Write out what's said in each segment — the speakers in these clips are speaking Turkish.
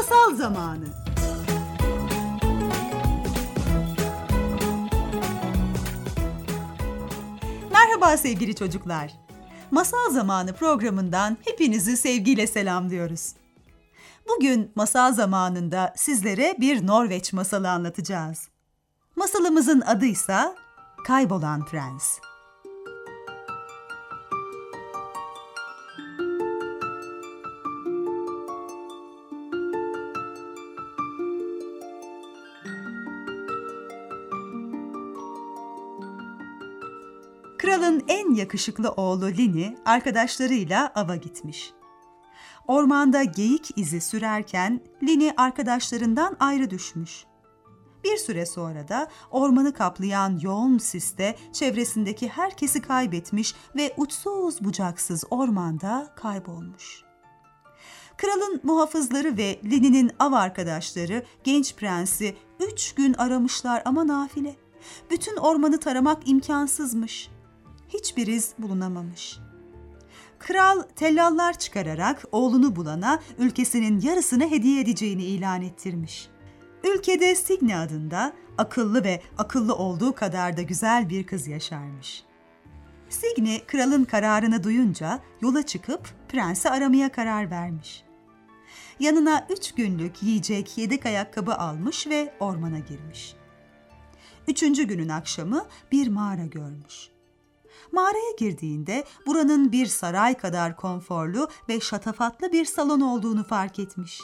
Masal zamanı. Merhaba sevgili çocuklar. Masal Zamanı programından hepinizi sevgiyle selamlıyoruz. Bugün Masal Zamanı'nda sizlere bir Norveç masalı anlatacağız. Masalımızın adıysa Kaybolan Prens. Kralın en yakışıklı oğlu Lini arkadaşlarıyla ava gitmiş. Ormanda geyik izi sürerken Lini arkadaşlarından ayrı düşmüş. Bir süre sonra da ormanı kaplayan yoğun siste çevresindeki herkesi kaybetmiş ve uçsuz bucaksız ormanda kaybolmuş. Kralın muhafızları ve Lini'nin av arkadaşları genç prensi 3 gün aramışlar ama nafile. Bütün ormanı taramak imkansızmış. Hiçbir iz bulunamamış. Kral tellallar çıkararak oğlunu bulana ülkesinin yarısını hediye edeceğini ilan ettirmiş. Ülkede Signe adında akıllı ve akıllı olduğu kadar da güzel bir kız yaşarmış. Signe kralın kararını duyunca yola çıkıp prensi aramaya karar vermiş. Yanına 3 günlük yiyecek, yedek ayakkabı almış ve ormana girmiş. 3. günün akşamı bir mağara görmüş. Mağaraya girdiğinde buranın bir saray kadar konforlu ve şatafatlı bir salon olduğunu fark etmiş.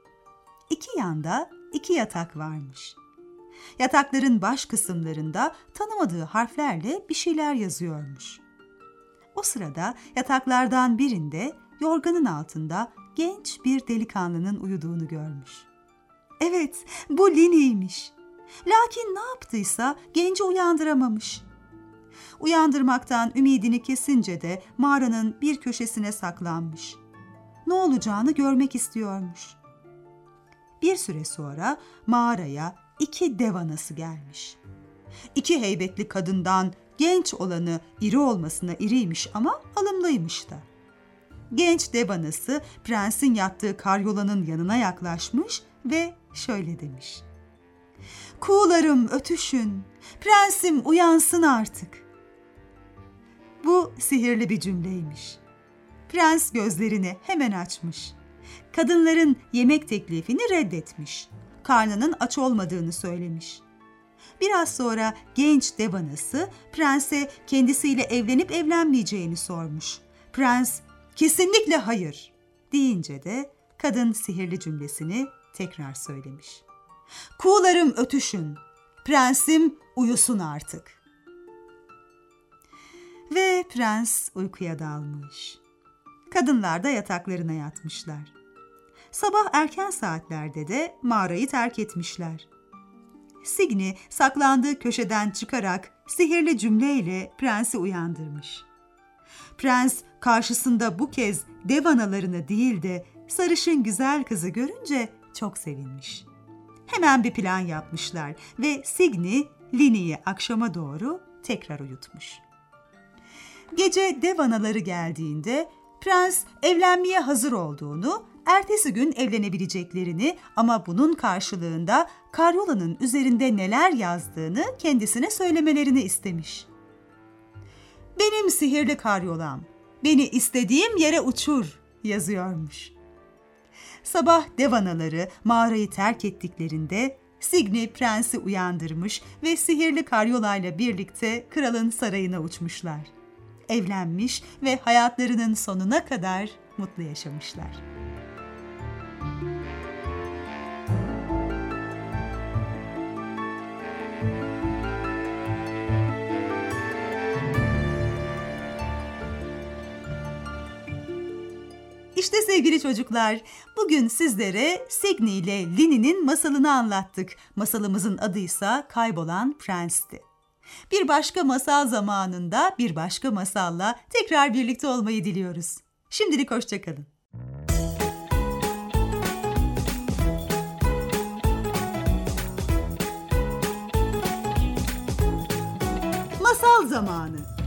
2 yanda 2 yatak varmış. Yatakların baş kısımlarında tanımadığı harflerle bir şeyler yazıyormuş. O sırada yataklardan birinde yorganın altında genç bir delikanlının uyuduğunu görmüş. Evet, bu Lini'ymiş. Lakin ne yaptıysa genci uyandıramamış. Uyandırmaktan ümidini kesince de mağaranın bir köşesine saklanmış. Ne olacağını görmek istiyormuş. Bir süre sonra mağaraya 2 dev anası gelmiş. 2 heybetli kadından genç olanı iri olmasına iriymiş ama alımlıymış da. Genç dev anası prensin yattığı karyolanın yanına yaklaşmış ve şöyle demiş. "Kuğularım ötüşün, prensim uyansın artık." Bu sihirli bir cümleymiş. Prens gözlerini hemen açmış. Kadınların yemek teklifini reddetmiş. Karnının aç olmadığını söylemiş. Biraz sonra genç dev anası prense kendisiyle evlenip evlenmeyeceğini sormuş. Prens kesinlikle hayır deyince de kadın sihirli cümlesini tekrar söylemiş. "Kuğularım ötüşün, prensim uyusun artık." Ve prens uykuya dalmış. Kadınlar da yataklarına yatmışlar. Sabah erken saatlerde de mağarayı terk etmişler. Signe saklandığı köşeden çıkarak sihirli cümleyle prensi uyandırmış. Prens karşısında bu kez dev analarını değil de sarışın güzel kızı görünce çok sevinmiş. Hemen bir plan yapmışlar ve Signe Lini'yi akşama doğru tekrar uyutmuş. Gece dev anaları geldiğinde prens evlenmeye hazır olduğunu, ertesi gün evlenebileceklerini ama bunun karşılığında karyolanın üzerinde neler yazdığını kendisine söylemelerini istemiş. "Benim sihirli karyolam, beni istediğim yere uçur" yazıyormuş. Sabah dev anaları mağarayı terk ettiklerinde Signe prensi uyandırmış ve sihirli karyolayla birlikte kralın sarayına uçmuşlar. Evlenmiş ve hayatlarının sonuna kadar mutlu yaşamışlar. İşte sevgili çocuklar, bugün sizlere Signe ile Lini'nin masalını anlattık. Masalımızın adıysa Kaybolan Prens'ti. Bir başka masal zamanında bir başka masalla tekrar birlikte olmayı diliyoruz. Şimdilik hoşça kalın. Masal zamanı.